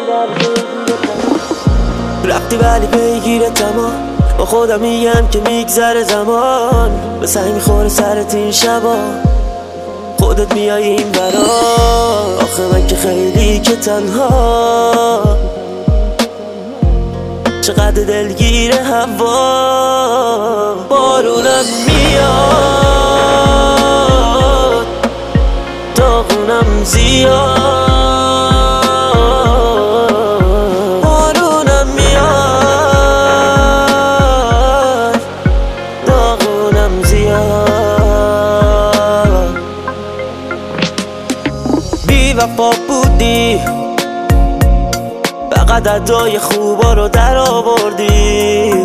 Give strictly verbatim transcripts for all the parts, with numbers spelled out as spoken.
رفتی ولی پیگیر تمام با خودم میگم که میگذره زمان به سنگ میخوره سرت این شبا خودت میای این برا آخه من که خیلی که تنها چقدر دلگیر هوا بارونم میاد داغونم زیاد بارونم میاد داغونم زیاد بی وفا بودی فقط ادای خوبا رو در آوردی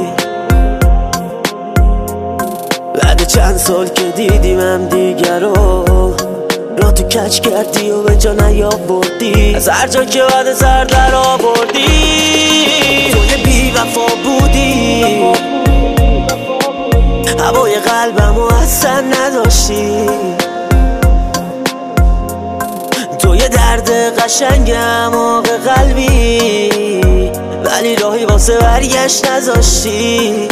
بعد چند سال که دیدیم هم دیگر رو را تو کچ کردی و به جا نیاوردی از هر جا که بعد سر در آوردی توی بی وفا بودی هوای قلبمو اصلا نداشتی توی درد قشنگم آق قلبی ولی راهی واسه برگشت نذاشتی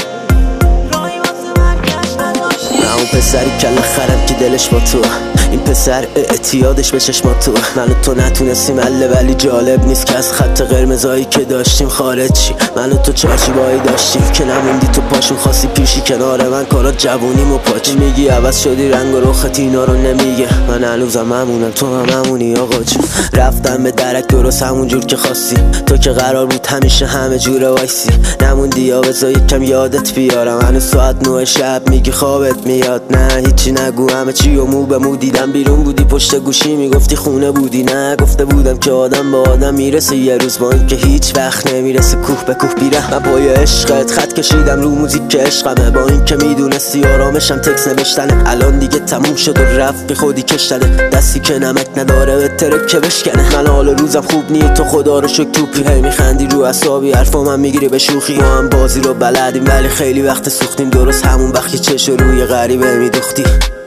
نه اون پسری کله خرم که دلش با تو این پسر اعتیادش به چشمات تو من و تو نتونستیم حله ولی جالب نیست که از خط قرمزایی که داشتیم خارج چی من و تو چارچوبایی داشتیم که نموندی تو پاشون خاصی پیشی کنار من کارات جوونیم و پاچی میگی عوض شدی رنگ و رخت اینا رو نمیگه من هنوزم همونم تو هم همونی آقا جون رفتم به درک درست همون جور که خواستی تو که قرار بود همیشه همه جوره وایسی نموندی یا بذار یکم یادت بیارم هنوز ساعت نه شب میگی خوابت میاد نه هیچی نگو همه چی و مو به مو دیدم بیرون بودی پشت گوشی میگفتی خونه بودی نه گفته بودم که آدم به آدم میرسه یه روز با این که هیچ وقت نمیرسه کوه به کوه بیره من پای عشقت خط کشیدم رو موزیک که عشقمه با این که میدونستی آرامشم تکس نوشتنه الان دیگه تموم شد و رفت به خودی کشتنه دستی که نمک نداره به ترکه بشکنه من حال روزم خوب نی تو خدا رو شکر توپی هی میخندی رو اعصابی حرفا من میگیری به شوخی ما هم بازی رو بلدیم ولی خیلی وقت سوختیم درست همون وقت که چش روی غریبه میدوختی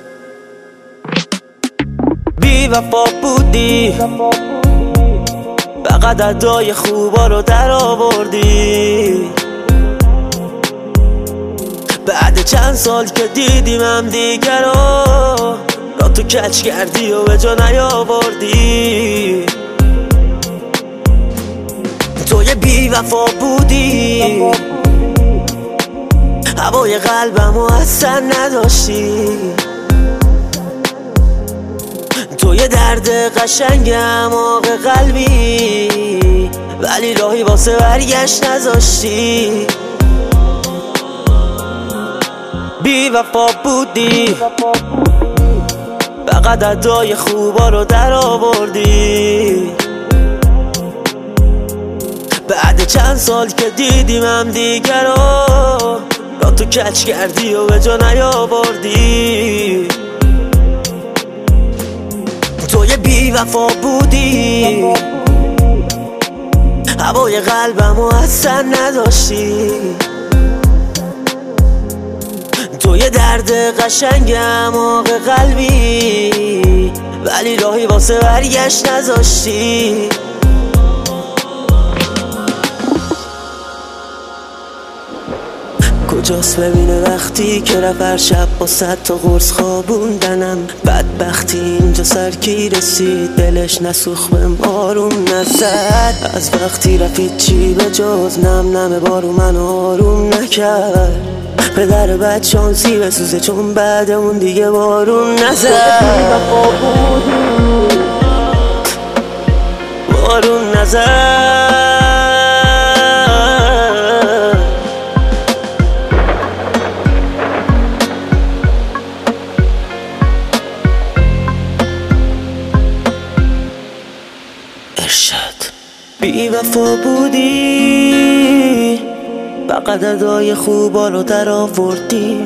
بی وفا بودی فقط ادای خوبا رو در آوردی بعد چند سال که دیدیم هم دیگر رو را تو کچ کردی و به جا نیاوردی توی بی وفا بودی هوای قلبمو اصلا نداشتی توی درد قشنگم آق قلبی ولی راهی واسه برگشت نذاشتی بی وفا بودی فقط ادای خوبا رو در آوردی بعد چند سال که دیدیم هم دیگر رو را تو کچ کردی و به جا نیاوردی توی بی وفا بودی هوای قلبمو اصلا نداشتی توی درد قشنگم آق قلبی ولی راهی واسه برگشت نذاشتی کجاست ببینه وقتی که رفت هر شب با صد تا قرص خوابوندنم بدبختی اینجا سرکی رسید دلش نسوخ بهم آروم نزد از وقتی رفت چی به جز نم نم بارو من آروم نکرد پدر بد شانسی بسوزه چون بعد اون دیگه بارون نزد بارون نزد بی وفا بودی فقط ادای خوبا رو در آوردی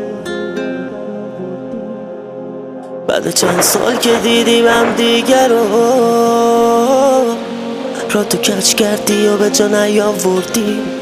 بعد چند سال که دیدیم هم دیگر رو را تو کچ کردی و به جا نیاوردی